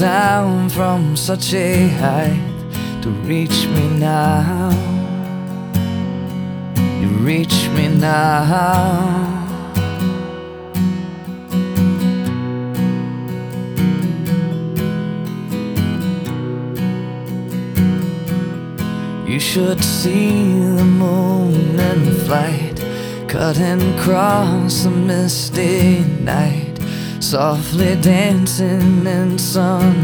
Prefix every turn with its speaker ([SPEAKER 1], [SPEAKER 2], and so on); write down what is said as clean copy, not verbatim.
[SPEAKER 1] Down from such a height to reach me now. You reach me now. You should see the moon in flight, cutting across the misty night, softly dancing in sun